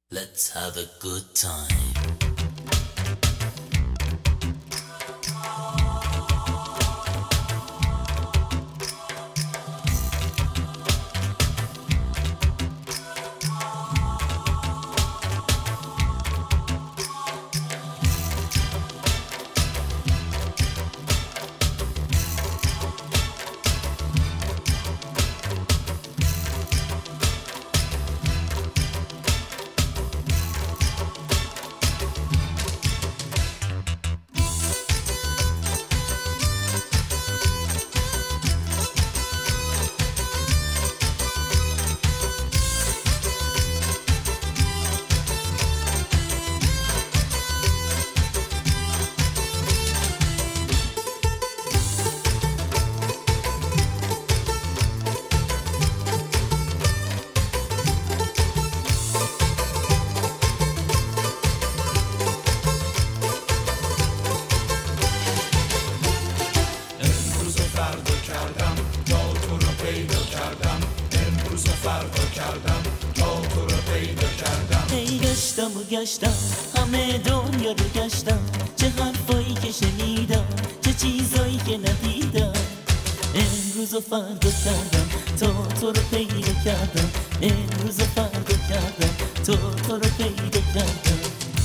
Let's have a good time. گشتم همه دنیا رو گشتم، چه حرفایی که شنیدم، چه چیزایی که ندیدم. امروز و فردا کردم تا تو رو پیدا کردم، امروز و فردا کردم تا تو رو پیدا کردم.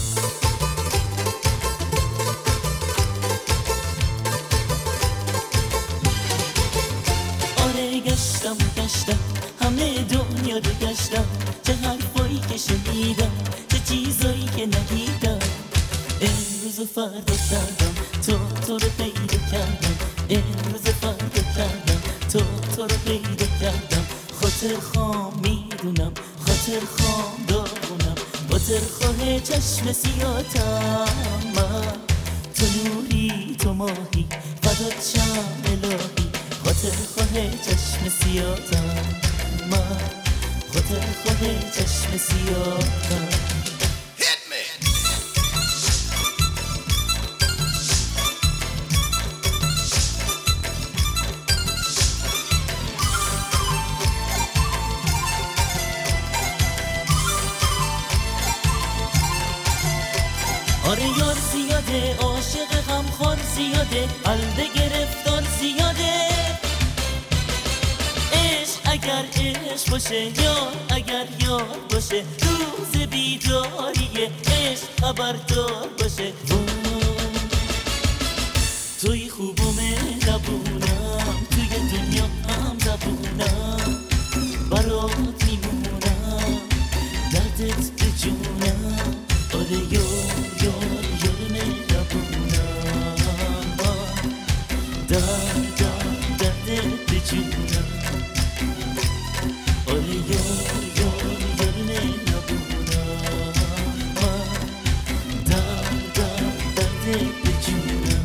آره گشتم همه دنیا رو گشتم، چه حرفایی که شنیدم، چه چیزایی که ندیدم. امروز و فردا کردم تا تو رو پیدا کردم، امروز و فردا کردم تا تو رو پیدا کردم. خاطر خام میدونم، خاطر خام داغونم، خاطر خواه چشم سیاتم من. تو نوری تو ماهی فدات شم الهی، خاطر خواه چشم سیاتم من، خاطر خواه چشم سیاتم. آره یار زیاده، عاشق غمخوار زیاده، قلب گرفتار زیاده. عشق اگر عشق باشه، یار اگر یار باشه، روز بیداریه عشق خبردار باشه. توی خوب و مهربونم، توی دنیا هم زبونم، برات میمونم، دردت به جونم. آره یار مهربونم، درد به جونم. آره یار مهربونم، درد به جونم.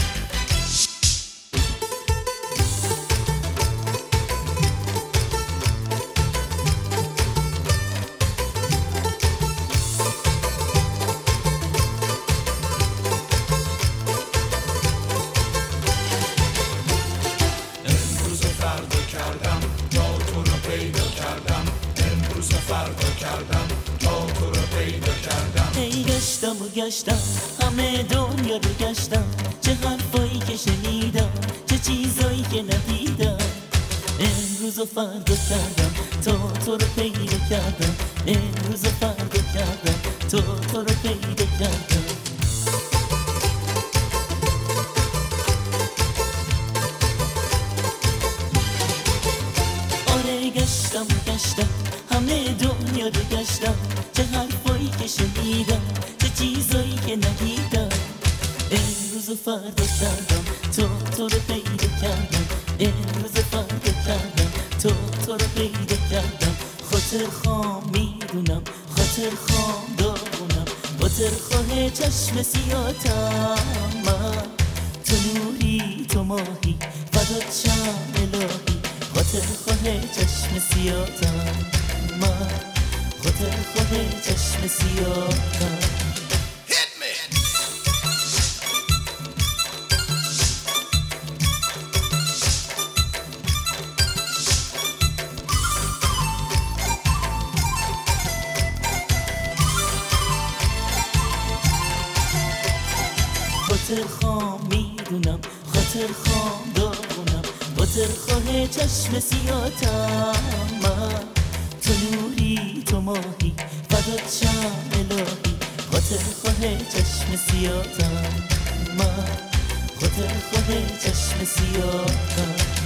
گشتم همه دنیا رو گشتم، چه حرفایی که شنیدم، چه چیزایی که ندیدم. امروز و فردا کردم تا تو رو پیدا کردم، امروز و فردا کردم تا تو رو پیدا کردم. آره گشتم همه دنیا رو گشتم، چه حرفایی که شنیدم، چه چیزایی که ندیدم. امروز و فردا کردم تا تو رو پیدا کردم، امروز و فردا کردم تا تو رو پیدا کردم. خاطر خام میدونم، خاطر خام داغونم، خاطر خواه چشم سیاتم من. تو نوری تو ماهی فدات شم الهی، خاطر خواه چشم سیاتم من، خاطر خواه چشم سیاتم. خاطر خام میدونم، خاطر خام داغونم، خاطر خواه چشم سیاتم من. تو نوری تو ماهی فدات شم الهی، خاطر خواه چشم سیاتم من، خاطر خواه چشم سیاتم.